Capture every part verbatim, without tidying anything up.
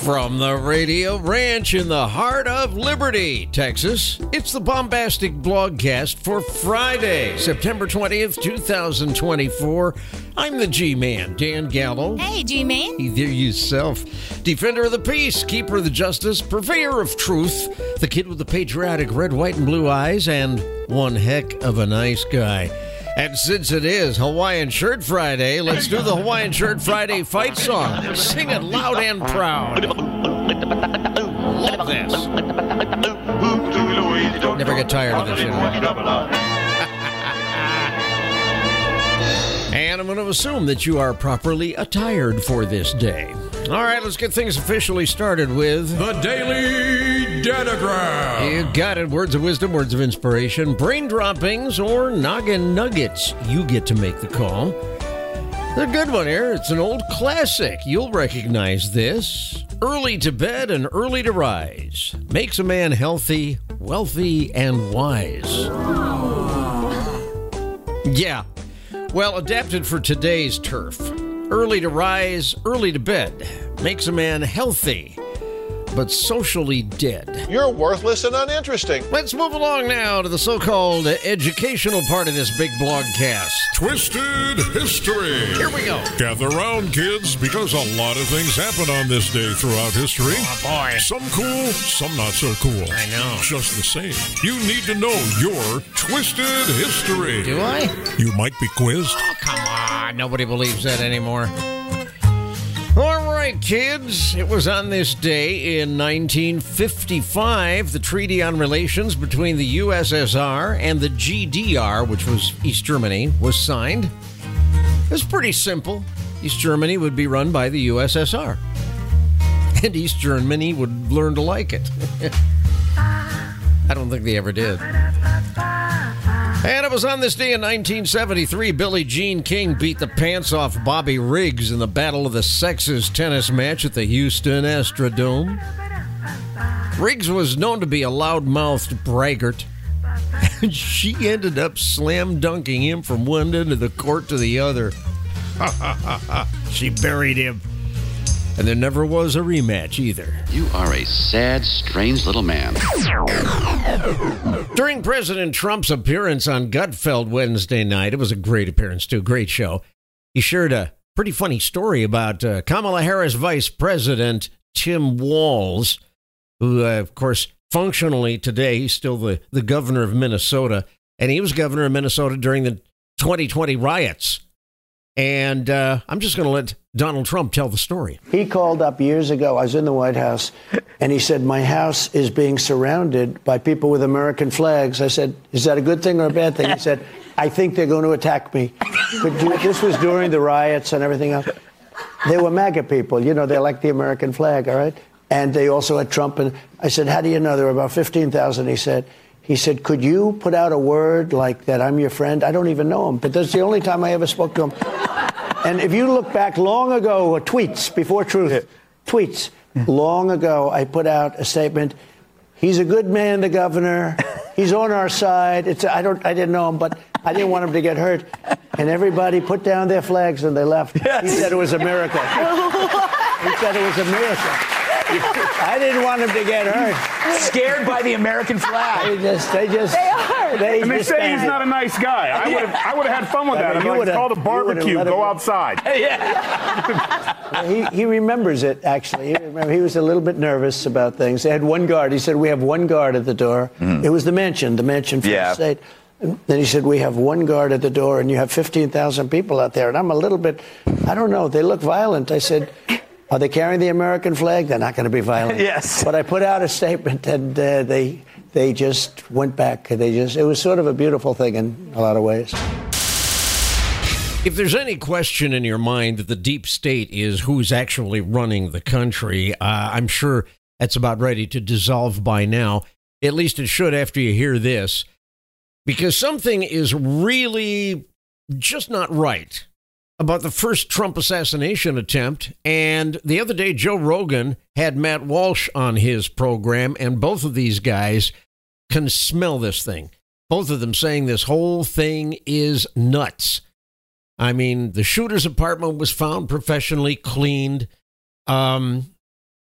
From the Radio Ranch in the heart of Liberty, Texas, it's the Bombastic Blogcast for Friday, September twentieth, twenty twenty-four. I'm the G-Man, Dan Gallo. Hey, G-Man. Either yourself. Defender of the peace, keeper of the justice, purveyor of truth, the kid with the patriotic red, white, and blue eyes, and one heck of a nice guy. And since it is Hawaiian Shirt Friday, let's do the Hawaiian Shirt Friday fight song. Sing it loud and proud. Love this. Never get tired of this, you know. And I'm going to assume that you are properly attired for this day. All right, let's get things officially started with the Daily Datagram. You got it. Words of wisdom, words of inspiration, brain droppings, or noggin nuggets. You get to make the call. A good one here. It's an old classic. You'll recognize this. Early to bed and early to rise makes a man healthy, wealthy, and wise. Yeah. Well, adapted for today's turf. Early to rise, early to bed makes a man healthy, but socially dead. You're worthless and uninteresting. Let's move along now to the so-called educational part of this big blogcast. Twisted History. Here we go. Gather round, kids, because a lot of things happen on this day throughout history. Oh, boy. Some cool, some not so cool. I know. Just the same. You need to know your Twisted History. Do I? You might be quizzed. Oh, come on. Nobody believes that anymore. All right, kids. It was on this day in nineteen fifty-five, the Treaty on Relations between the U S S R and the G D R, which was East Germany, was signed. It was pretty simple. East Germany would be run by the U S S R. And East Germany would learn to like it. I don't think they ever did. And it was on this day in nineteen seventy-three, Billie Jean King beat the pants off Bobby Riggs in the Battle of the Sexes tennis match at the Houston Astrodome. Riggs was known to be a loud-mouthed braggart, and she ended up slam-dunking him from one end of the court to the other. She buried him. And there never was a rematch either. You are a sad, strange little man. During President Trump's appearance on Gutfeld Wednesday night, it was a great appearance too, great show. He shared a pretty funny story about uh, Kamala Harris Vice President Tim Walz, who, uh, of course, functionally today, he's still the, the governor of Minnesota, and he was governor of Minnesota during the twenty twenty riots. And uh, I'm just going to let Donald Trump tell the story. He called up years ago. I was in the White House, and he said, my house is being surrounded by people with American flags. I said, is that a good thing or a bad thing? He said, I think they're going to attack me. Could you, this was during the riots and everything else. They were MAGA people. You know, they like the American flag, all right? And they also had Trump. And I said, how do you know? There were about fifteen thousand, he said. He said, could you put out a word like that I'm your friend? I don't even know him, but that's the only time I ever spoke to him. And if you look back long ago, tweets, before truth, tweets, long ago, I put out a statement. He's a good man, the governor. He's on our side. It's I don't I didn't know him, but I didn't want him to get hurt. And everybody put down their flags and they left. Yes. He said it was a miracle. He said it was a miracle. I didn't want him to get hurt. Scared by the American flag. They just, they just, they are. They and they just say he's not a nice guy. I would have, I would have had fun with that. I mean, I'm like, it's called a barbecue. Go him... outside. Yeah. he he remembers it actually. He, remember, he was a little bit nervous about things. They had one guard. He said, "We have one guard at the door." Mm. It was the mansion, the mansion for yeah. the state. And then he said, "We have one guard at the door, and you have fifteen thousand people out there." And I'm a little bit, I don't know. They look violent. I said, are they carrying the American flag? They're not going to be violent. Yes. But I put out a statement, and uh, they they just went back. They just it was sort of a beautiful thing in a lot of ways. If there's any question in your mind that the deep state is who's actually running the country, uh, I'm sure that's about ready to dissolve by now. At least it should after you hear this. Because something is really just not right about the first Trump assassination attempt. And the other day, Joe Rogan had Matt Walsh on his program, and both of these guys can smell this thing. Both of them saying this whole thing is nuts. I mean, the shooter's apartment was found professionally cleaned. Um,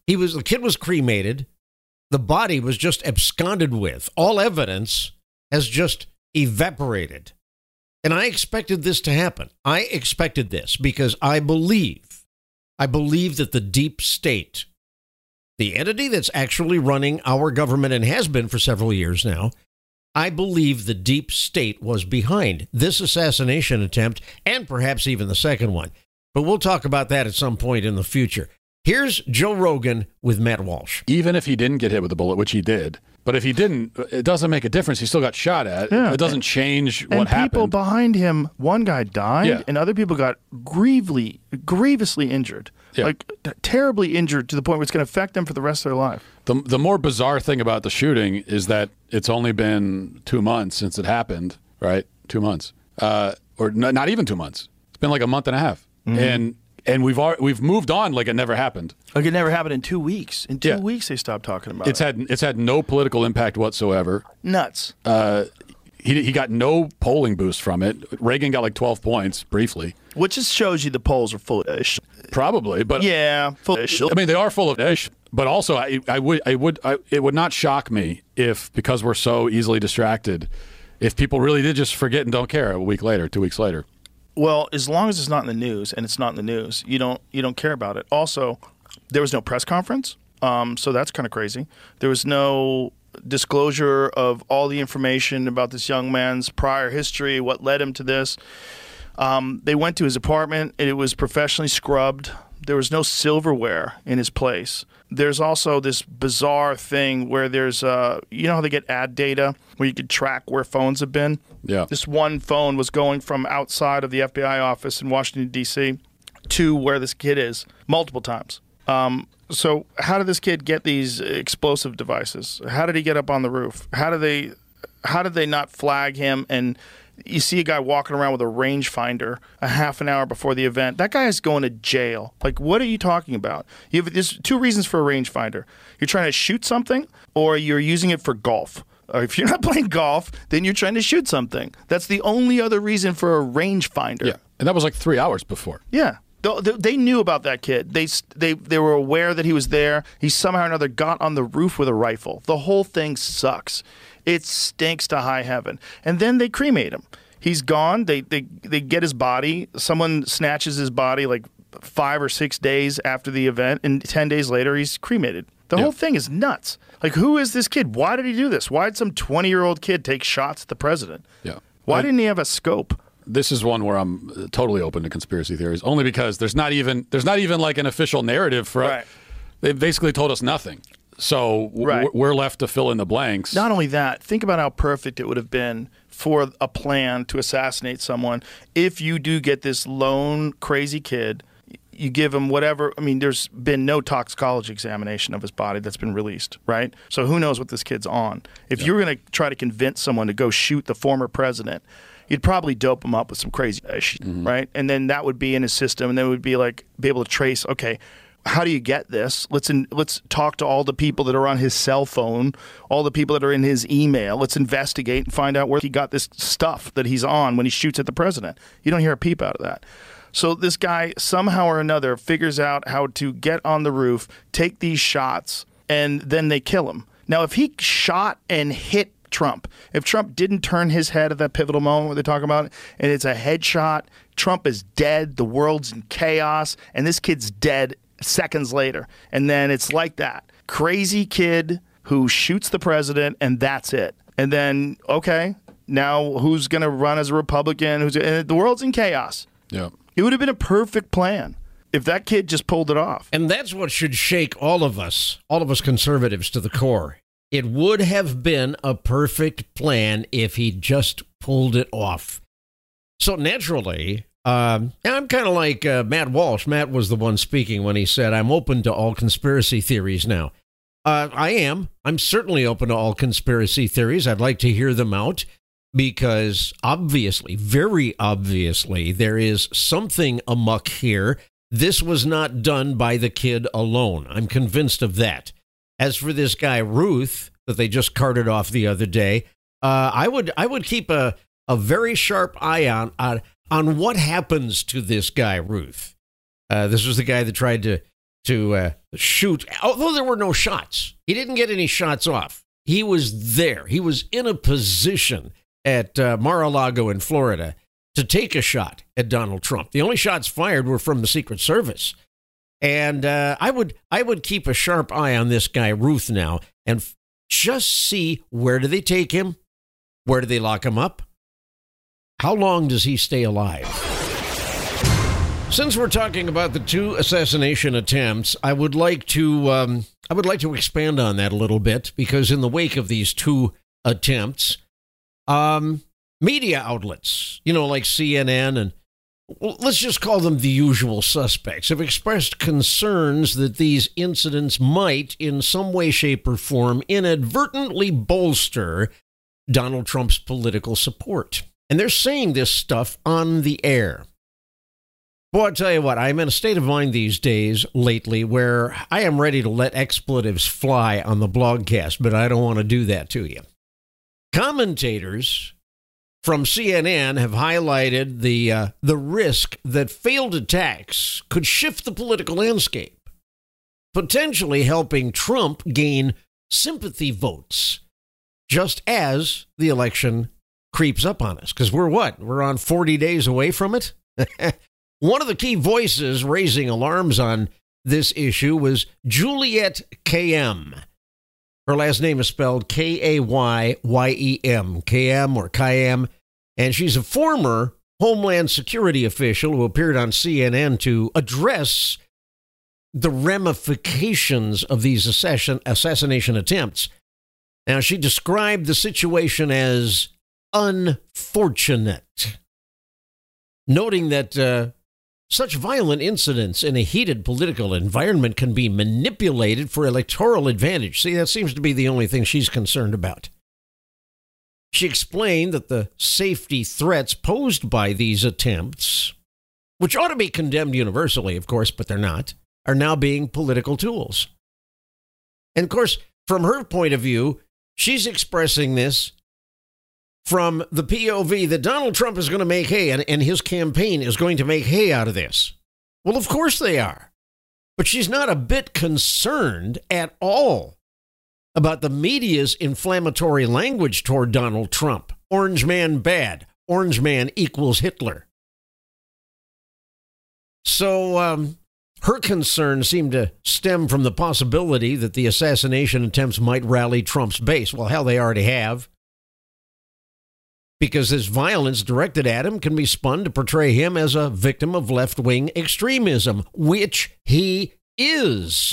He was the kid was cremated. The body was just absconded with. All evidence has just evaporated. And I expected this to happen. I expected this because I believe, I believe that the deep state, the entity that's actually running our government and has been for several years now, I believe the deep state was behind this assassination attempt and perhaps even the second one. But we'll talk about that at some point in the future. Here's Joe Rogan with Matt Walsh. Even if he didn't get hit with a bullet, which he did, but if he didn't, it doesn't make a difference. He still got shot at. Yeah. It doesn't change and what happened. And people behind him, one guy died, yeah. and other people got grievously, grievously injured. Yeah. Like, terribly injured to the point where it's going to affect them for the rest of their life. The, the more bizarre thing about the shooting is that it's only been two months since it happened, right? Two months. Uh, or n- not even two months. It's been like a month and a half. Mm-hmm. And and we've al- we've moved on like it never happened. Like it never happened in two weeks. In two yeah. weeks, they stopped talking about it's it. Had, it's had no political impact whatsoever. Nuts. Uh, he, he got no polling boost from it. Reagan got like twelve points, briefly. Which just shows you the polls are full of ish. Probably, but yeah, full of ish. I mean, they are full of ish. But also, I, I would, I would, I, it would not shock me if, because we're so easily distracted, if people really did just forget and don't care a week later, two weeks later. Well, as long as it's not in the news, and it's not in the news, you don't, you don't care about it. Also, there was no press conference, um, so that's kind of crazy. There was no disclosure of all the information about this young man's prior history, what led him to this. Um, they went to his apartment, and it was professionally scrubbed. There was no silverware in his place. There's also this bizarre thing where there's, uh, you know how they get ad data where you could track where phones have been? Yeah. This one phone was going from outside of the F B I office in Washington, D C to where this kid is multiple times. Um, so how did this kid get these explosive devices? How did he get up on the roof? How did they, how did they not flag him? And you see a guy walking around with a rangefinder a half an hour before the event. That guy is going to jail. Like, what are you talking about? You have, there's two reasons for a rangefinder. You're trying to shoot something, or you're using it for golf. Or if you're not playing golf, then you're trying to shoot something. That's the only other reason for a rangefinder. Yeah, and that was like three hours before. Yeah. They knew about that kid. They they they were aware that he was there. He somehow or another got on the roof with a rifle. The whole thing sucks. It stinks to high heaven. And then they cremate him. He's gone. They they they get his body. Someone snatches his body like five or six days after the event, and ten days later he's cremated. The yeah. whole thing is nuts. Like, who is this kid? Why did he do this? Why did some twenty-year-old kid take shots at the president? Yeah. Why I, didn't he have a scope? This is one where I'm totally open to conspiracy theories, only because there's not even there's not even like an official narrative for right. They basically told us nothing. So w- right. we're left to fill in the blanks. Not only that, think about how perfect it would have been for a plan to assassinate someone. If you do get this lone crazy kid, you give him whatever. I mean, there's been no toxicology examination of his body that's been released, right? So who knows what this kid's on. If yeah. you're going to try to convince someone to go shoot the former president, you'd probably dope him up with some crazy shit, mm-hmm. right? And then that would be in his system, and then it would be like, be able to trace, okay, how do you get this? Let's in, let's talk to all the people that are on his cell phone, all the people that are in his email. Let's investigate and find out where he got this stuff that he's on when he shoots at the president. You don't hear a peep out of that. So this guy somehow or another figures out how to get on the roof, take these shots, and then they kill him. Now, if he shot and hit Trump, if Trump didn't turn his head at that pivotal moment where they're talking about it, and it's a headshot, Trump is dead, the world's in chaos, and this kid's dead seconds later. And then it's like that. Crazy kid who shoots the president, and that's it. And then, okay, now who's going to run as a Republican? Who's and the world's in chaos. Yeah. It would have been a perfect plan if that kid just pulled it off. And that's what should shake all of us, all of us conservatives to the core. It would have been a perfect plan if he just pulled it off. So naturally, um, I'm kind of like uh, Matt Walsh. Matt was the one speaking when he said, I'm open to all conspiracy theories now. Uh, I am. I'm certainly open to all conspiracy theories. I'd like to hear them out because obviously, very obviously, there is something amuck here. This was not done by the kid alone. I'm convinced of that. As for this guy, Ruth, that they just carted off the other day, uh, I would I would keep a, a very sharp eye on, on, on what happens to this guy, Ruth. Uh, this was the guy that tried to to uh, shoot, although there were no shots. He didn't get any shots off. He was there. He was in a position at uh, Mar-a-Lago in Florida to take a shot at Donald Trump. The only shots fired were from the Secret Service. And uh, I would I would keep a sharp eye on this guy, Ruth, now, and f- just see, where do they take him? Where do they lock him up? How long does he stay alive? Since we're talking about the two assassination attempts, I would like to um, I would like to expand on that a little bit, because in the wake of these two attempts, um, media outlets, you know, like C N N and, well, let's just call them the usual suspects, have expressed concerns that these incidents might, in some way, shape, or form, inadvertently bolster Donald Trump's political support. And they're saying this stuff on the air. Boy, I'll tell you what, I'm in a state of mind these days lately where I am ready to let expletives fly on the blogcast, but I don't want to do that to you. Commentators from C N N have highlighted the uh, the risk that failed attacks could shift the political landscape, potentially helping Trump gain sympathy votes, just as the election creeps up on us. Because we're what? We're on forty days away from it? One of the key voices raising alarms on this issue was Juliette Kayyem. Her last name is spelled K A Y Y E M, Kayyem or Kayyem, and she's a former Homeland Security official who appeared on C N N to address the ramifications of these assassin, assassination attempts. Now, she described the situation as unfortunate, noting that uh, such violent incidents in a heated political environment can be manipulated for electoral advantage. See, that seems to be the only thing she's concerned about. She explained that the safety threats posed by these attempts, which ought to be condemned universally, of course, but they're not, are now being political tools. And of course, from her point of view, she's expressing this from the P O V that Donald Trump is going to make hay, and, and his campaign is going to make hay out of this. Well, of course they are. But she's not a bit concerned at all about the media's inflammatory language toward Donald Trump. Orange man bad. Orange man equals Hitler. So um, her concerns seem to stem from the possibility that the assassination attempts might rally Trump's base. Well, hell, they already have. Because this violence directed at him can be spun to portray him as a victim of left-wing extremism, which he is.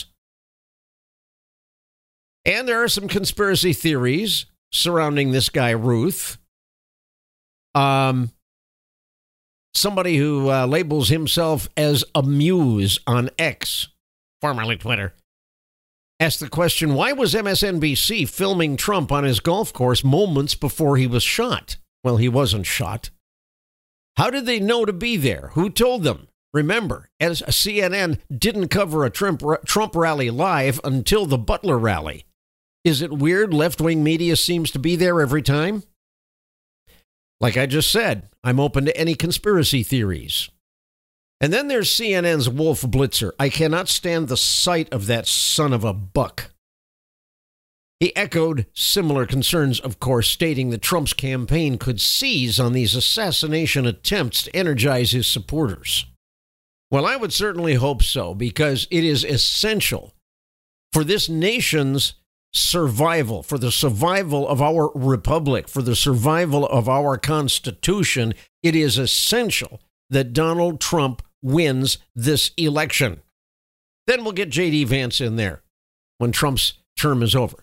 And there are some conspiracy theories surrounding this guy, Ruth. Um, somebody who uh, labels himself as a muse on X, formerly Twitter, asked the question, why was M S N B C filming Trump on his golf course moments before he was shot? Well, he wasn't shot. How did they know to be there? Who told them? Remember, as C N N didn't cover a Trump, Trump rally live until the Butler rally. Is it weird left-wing media seems to be there every time? Like I just said, I'm open to any conspiracy theories. And then there's C N N's Wolf Blitzer. I cannot stand the sight of that son of a buck. He echoed similar concerns, of course, stating that Trump's campaign could seize on these assassination attempts to energize his supporters. Well, I would certainly hope so, because it is essential for this nation's survival, for the survival of our republic, for the survival of our Constitution. It is essential that Donald Trump wins this election. Then we'll get J D Vance in there when Trump's term is over.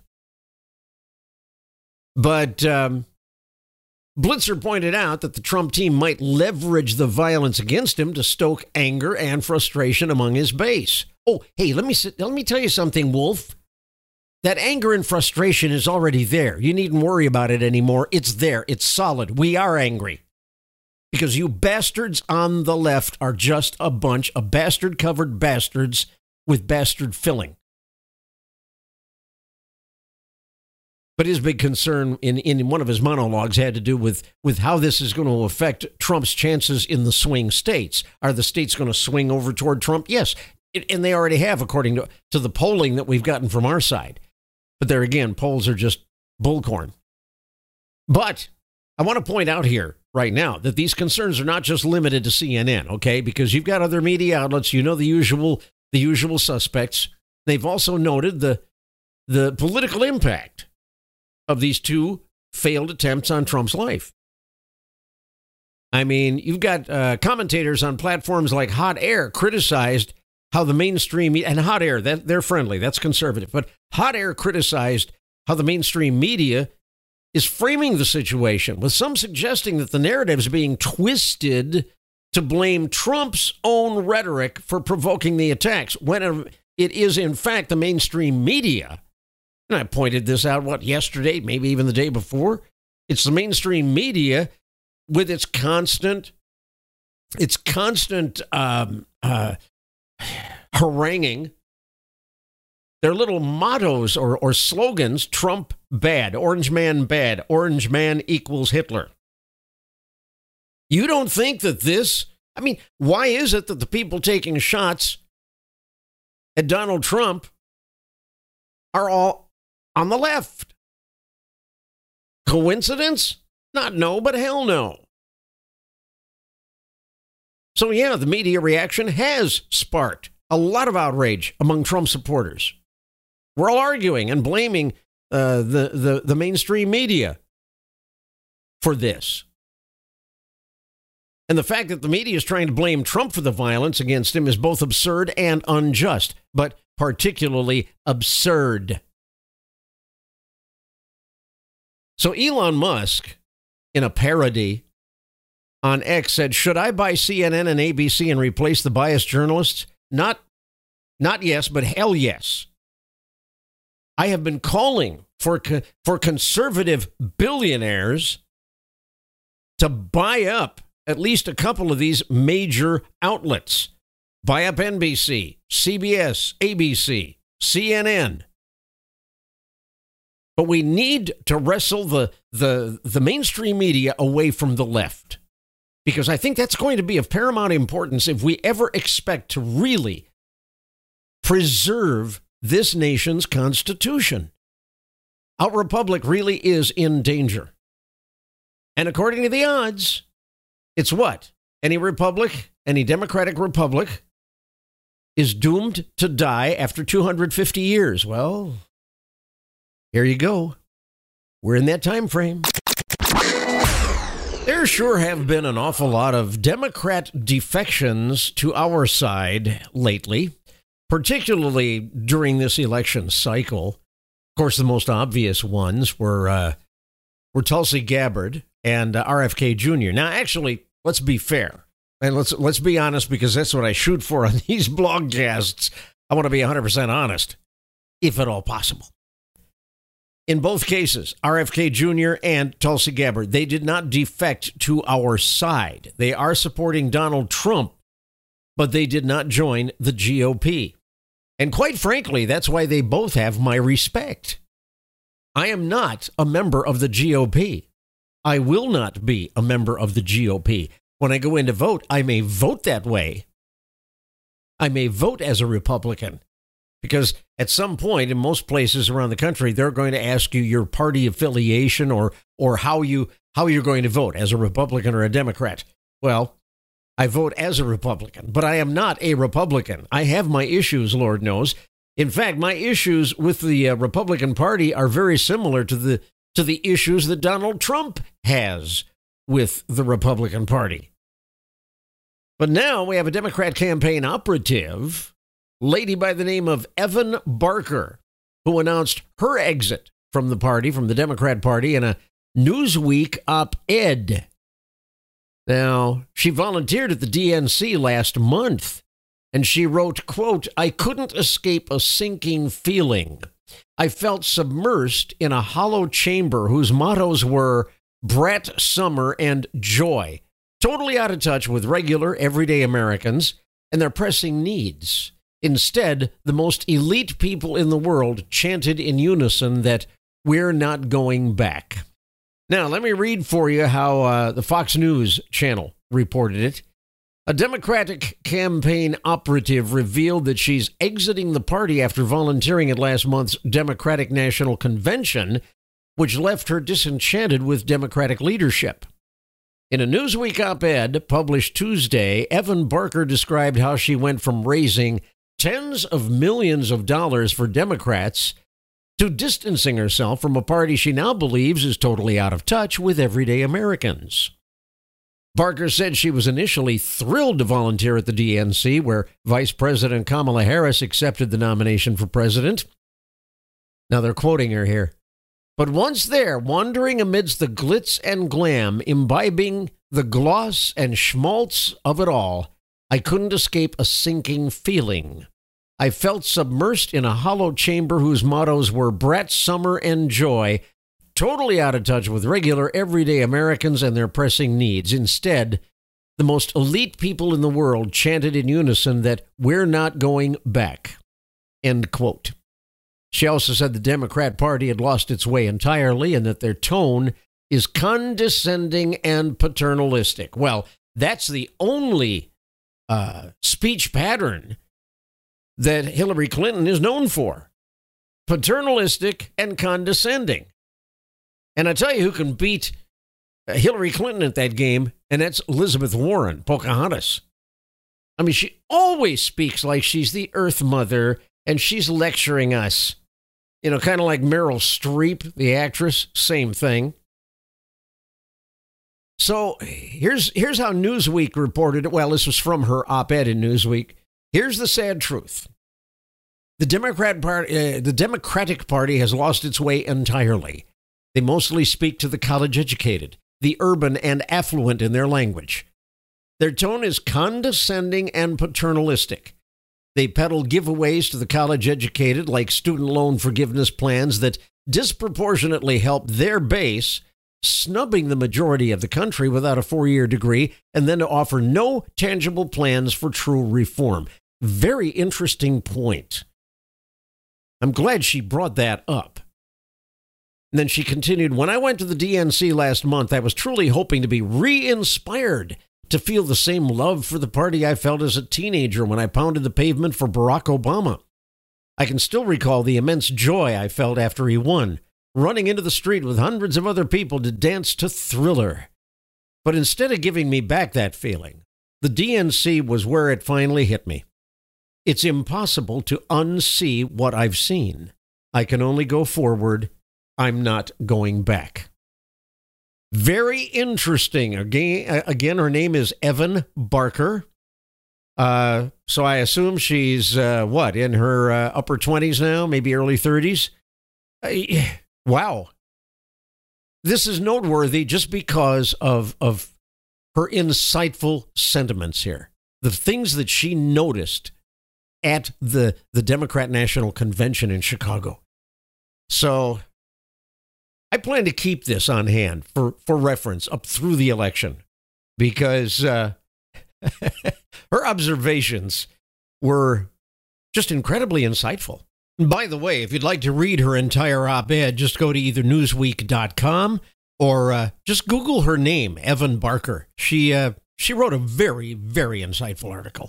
But um, Blitzer pointed out that the Trump team might leverage the violence against him to stoke anger and frustration among his base. Oh, hey, let me let me tell you something, Wolf. That anger and frustration is already there. You needn't worry about it anymore. It's there. It's solid. We are angry. Because you bastards on the left are just a bunch of bastard-covered bastards with bastard filling. But his big concern in, in one of his monologues had to do with, with how this is going to affect Trump's chances in the swing states. Are the states going to swing over toward Trump? Yes. And they already have, according to, to the polling that we've gotten from our side. But there again, polls are just bullcorn. But I want to point out here right now that these concerns are not just limited to C N N, okay? Because you've got other media outlets, you know the usual the usual suspects. They've also noted the the political impact of these two failed attempts on Trump's life. I mean, you've got uh, commentators on platforms like Hot Air criticized how the mainstream, and Hot Air, that, they're friendly, that's conservative, but Hot Air criticized how the mainstream media is framing the situation, with some suggesting that the narrative is being twisted to blame Trump's own rhetoric for provoking the attacks, when it is, in fact, the mainstream media. And I pointed this out, what, yesterday, maybe even the day before? It's the mainstream media with its constant, its constant um, uh, haranguing, their little mottos or, or slogans: Trump bad, Orange Man bad, Orange Man equals Hitler. You don't think that this, I mean, why is it that the people taking shots at Donald Trump are all on the left? Coincidence? Not no, but hell no. So yeah, the media reaction has sparked a lot of outrage among Trump supporters. We're all arguing and blaming uh, the, the, the mainstream media for this. And the fact that the media is trying to blame Trump for the violence against him is both absurd and unjust, but particularly absurd. So Elon Musk, in a parody on X, said, should I buy C N N and A B C and replace the biased journalists? Not, not yes, but hell yes. I have been calling for, for conservative billionaires to buy up at least a couple of these major outlets. Buy up N B C, C B S, A B C, C N N. But we need to wrestle the, the, the mainstream media away from the left, because I think that's going to be of paramount importance if we ever expect to really preserve this nation's Constitution. Our republic really is in danger. And according to the odds, it's what? Any republic, any democratic republic, is doomed to die after two hundred fifty years. Well, here you go. We're in that time frame. There sure have been an awful lot of Democrat defections to our side lately, particularly during this election cycle. Of course, the most obvious ones were uh, were Tulsi Gabbard and uh, R F K Junior Now, actually, let's be fair, and let's let's be honest, because that's what I shoot for on these blogcasts. I want to be one hundred percent honest, if at all possible. In both cases, R F K Junior and Tulsi Gabbard, they did not defect to our side. They are supporting Donald Trump, but they did not join the G O P. And quite frankly, that's why they both have my respect. I am not a member of the G O P. I will not be a member of the G O P. When I go in to vote, I may vote that way. I may vote as a Republican, because at some point in most places around the country, they're going to ask you your party affiliation or or how you how you're going to vote as a Republican or a Democrat. Well, I vote as a Republican, but I am not a Republican. I have my issues, Lord knows. In fact, my issues with the uh, Republican Party are very similar to the to the issues that Donald Trump has with the Republican Party. But now we have a Democrat campaign operative, lady by the name of Evan Barker, who announced her exit from the party, from the Democrat Party, in a Newsweek op-ed. Now, she volunteered at the D N C last month, and she wrote, quote, I couldn't escape a sinking feeling. I felt submersed in a hollow chamber whose mottos were Brat Summer and Joy, totally out of touch with regular, everyday Americans and their pressing needs. Instead, the most elite people in the world chanted in unison that we're not going back. Now, let me read for you how uh, the Fox News channel reported it. A Democratic campaign operative revealed that she's exiting the party after volunteering at last month's Democratic National Convention, which left her disenchanted with Democratic leadership. In a Newsweek op-ed published Tuesday, Evan Barker described how she went from raising tens of millions of dollars for Democrats to distancing herself from a party she now believes is totally out of touch with everyday Americans. Barker said she was initially thrilled to volunteer at the D N C, where Vice President Kamala Harris accepted the nomination for president. Now they're quoting her here. But once there, wandering amidst the glitz and glam, imbibing the gloss and schmaltz of it all, I couldn't escape a sinking feeling. I felt submersed in a hollow chamber whose mottos were brat, summer, and joy, totally out of touch with regular, everyday Americans and their pressing needs. Instead, the most elite people in the world chanted in unison that we're not going back. End quote. She also said the Democrat Party had lost its way entirely and that their tone is condescending and paternalistic. Well, that's the only uh, speech pattern that Hillary Clinton is known for. Paternalistic and condescending. And I tell you who can beat Hillary Clinton at that game, and that's Elizabeth Warren, Pocahontas. I mean, she always speaks like she's the Earth Mother, and she's lecturing us. You know, kind of like Meryl Streep, the actress, same thing. So here's here's how Newsweek reported it. Well, this was from her op-ed in Newsweek. Here's the sad truth. The Democrat Party, uh, the Democratic Party has lost its way entirely. They mostly speak to the college-educated, the urban and affluent in their language. Their tone is condescending and paternalistic. They peddle giveaways to the college-educated like student loan forgiveness plans that disproportionately help their base, snubbing the majority of the country without a four-year degree, and then to offer no tangible plans for true reform. Very interesting point. I'm glad she brought that up. And then she continued, when I went to the D N C last month, I was truly hoping to be re-inspired to feel the same love for the party I felt as a teenager when I pounded the pavement for Barack Obama. I can still recall the immense joy I felt after he won, running into the street with hundreds of other people to dance to Thriller. But instead of giving me back that feeling, the D N C was where it finally hit me. It's impossible to unsee what I've seen. I can only go forward. I'm not going back. Very interesting. Again, again her name is Evan Barker. Uh, so I assume she's, uh, what, in her uh, upper twenties now, maybe early thirties? Uh, wow. This is noteworthy just because of, of her insightful sentiments here. The things that she noticed at the, the Democrat National Convention in Chicago. So I plan to keep this on hand for, for reference up through the election because uh, her observations were just incredibly insightful. And by the way, if you'd like to read her entire op-ed, just go to either newsweek dot com or uh, just Google her name, Evan Barker. She, uh, she wrote a very, very insightful article.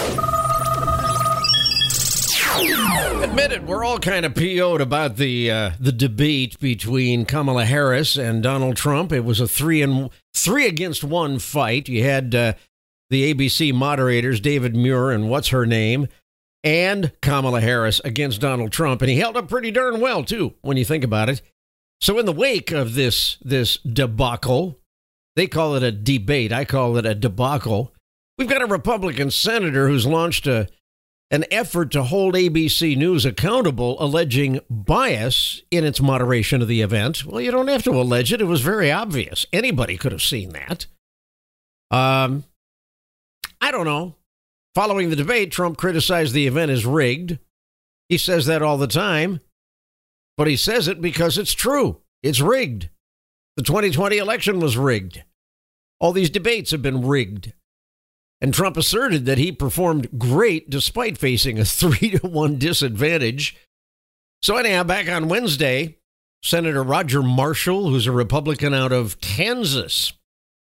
Admit it, we're all kind of P O'd about the uh, the debate between Kamala Harris and Donald Trump. It was a three and three against one fight. You had uh, the A B C moderators, David Muir and what's her name, and Kamala Harris against Donald Trump, and he held up pretty darn well too, when you think about it. So in the wake of this this debacle, they call it a debate. I call it a debacle. We've got a Republican senator who's launched a an effort to hold A B C News accountable, alleging bias in its moderation of the event. Well, you don't have to allege it. It was very obvious. Anybody could have seen that. Um, I don't know. Following the debate, Trump criticized the event as rigged. He says that all the time, but he says it because it's true. It's rigged. The twenty twenty election was rigged. All these debates have been rigged. And Trump asserted that he performed great despite facing a three to one disadvantage. So anyhow, back on Wednesday, Senator Roger Marshall, who's a Republican out of Kansas,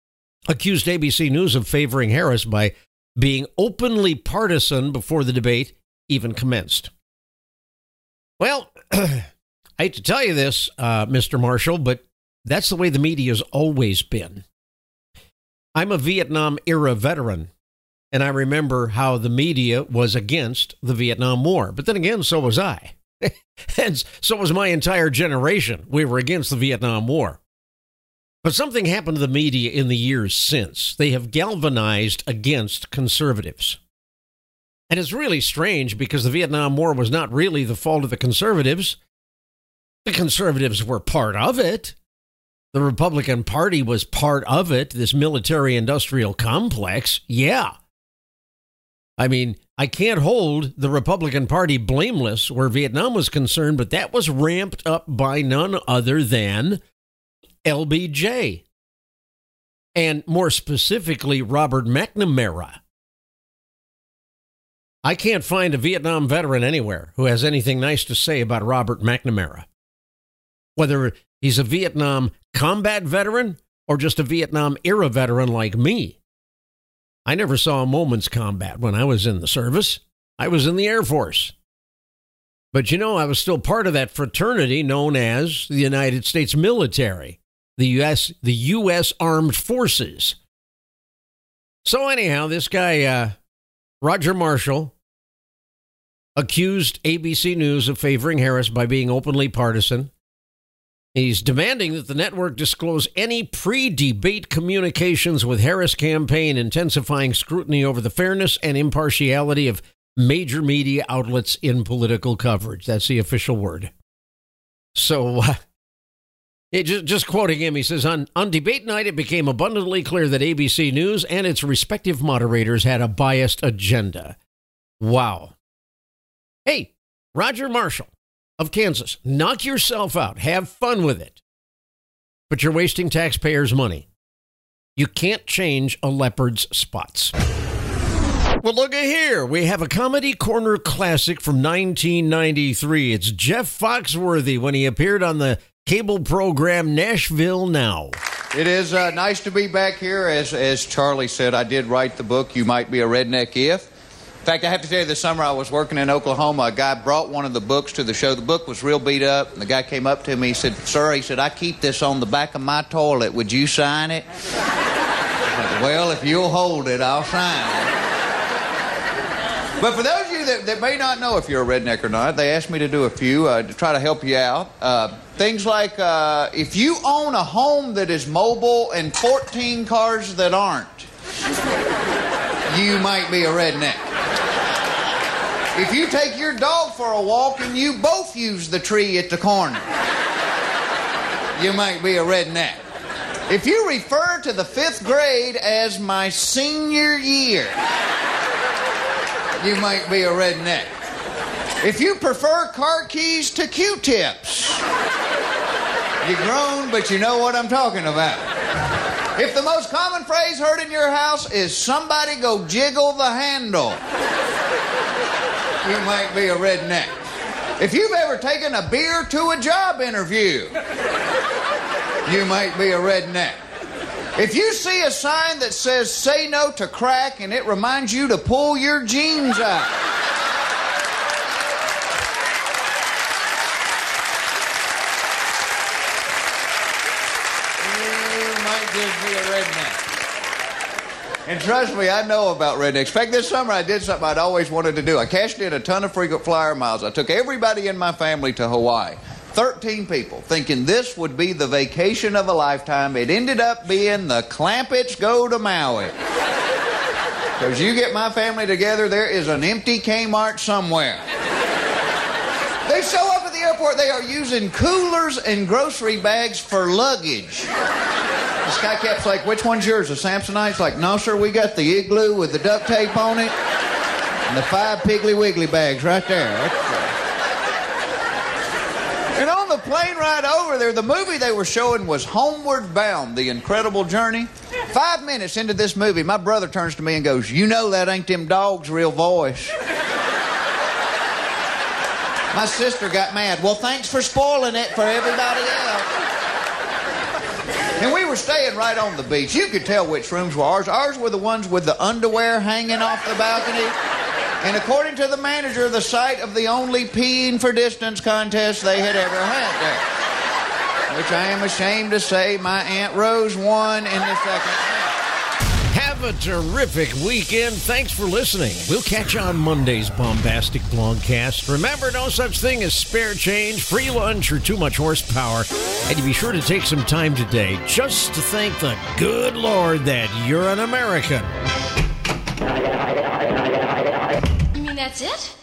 accused A B C News of favoring Harris by being openly partisan before the debate even commenced. Well, I hate to tell you this, uh, Mister Marshall, but that's the way the media's always been. I'm a Vietnam-era veteran, and I remember how the media was against the Vietnam War. But then again, so was I. And so was my entire generation. We were against the Vietnam War. But something happened to the media in the years since. They have galvanized against conservatives. And it's really strange because the Vietnam War was not really the fault of the conservatives. The conservatives were part of it. The Republican Party was part of it, this military-industrial complex. Yeah. I mean, I can't hold the Republican Party blameless where Vietnam was concerned, but that was ramped up by none other than L B J. And more specifically, Robert McNamara. I can't find a Vietnam veteran anywhere who has anything nice to say about Robert McNamara. Whether he's a Vietnam combat veteran or just a Vietnam-era veteran like me. I never saw a moment's combat when I was in the service. I was in the Air Force. But, you know, I was still part of that fraternity known as the United States military, the U S, the U S Armed Forces. So anyhow, this guy, uh, Roger Marshall, accused A B C News of favoring Harris by being openly partisan. He's demanding that the network disclose any pre-debate communications with Harris campaign, intensifying scrutiny over the fairness and impartiality of major media outlets in political coverage. That's the official word. So, uh, it, just, just quoting him, he says, on, on debate night, it became abundantly clear that A B C News and its respective moderators had a biased agenda. Wow. Hey, Roger Marshall of Kansas, knock yourself out. Have fun with it. But you're wasting taxpayers' money. You can't change a leopard's spots. Well, look at here. We have a Comedy Corner classic from nineteen ninety-three. It's Jeff Foxworthy when he appeared on the cable program Nashville Now. It is uh, nice to be back here. As, as Charlie said, I did write the book, You Might Be a Redneck If. In fact, I have to tell you, this summer I was working in Oklahoma. A guy brought one of the books to the show. The book was real beat up. And the guy came up to me. He said, sir, he said, I keep this on the back of my toilet. Would you sign it? I said, well, if you'll hold it, I'll sign it. But for those of you that, that may not know if you're a redneck or not, they asked me to do a few uh, to try to help you out. Uh, things like uh, if you own a home that is mobile and fourteen cars that aren't, you might be a redneck. If you take your dog for a walk and you both use the tree at the corner, you might be a redneck. If you refer to the fifth grade as my senior year, you might be a redneck. If you prefer car keys to Q-tips, you're grown, but you know what I'm talking about. If the most common phrase heard in your house is somebody go jiggle the handle, you might be a redneck. If you've ever taken a beer to a job interview, you might be a redneck. If you see a sign that says say no to crack and it reminds you to pull your jeans out, you might just be a redneck. And trust me, I know about rednecks. In fact, this summer I did something I'd always wanted to do. I cashed in a ton of frequent flyer miles. I took everybody in my family to Hawaii. thirteen people, thinking this would be the vacation of a lifetime. It ended up being the Clampetts Go to Maui. Because you get my family together, there is an empty Kmart somewhere. They show up at the airport, they are using coolers and grocery bags for luggage. This guy kept like, which one's yours, the Samsonite's? Like, no, sir, we got the Igloo with the duct tape on it and the five Piggly Wiggly bags right there. And on the plane ride over there, the movie they were showing was Homeward Bound, The Incredible Journey. Five minutes into this movie, my brother turns to me and goes, you know that ain't them dogs' real voice. My sister got mad. Well, thanks for spoiling it for everybody else. And we were staying right on the beach. You could tell which rooms were ours. Ours were the ones with the underwear hanging off the balcony. And according to the manager, the site of the only peeing for distance contest they had ever had there. Which I am ashamed to say my Aunt Rose won in the second round. Have a terrific weekend. Thanks for listening. We'll catch you on Monday's Bombastic Blogcast. Remember, no such thing as spare change, free lunch, or too much horsepower. And you be sure to take some time today just to thank the good Lord that you're an American. You mean that's it?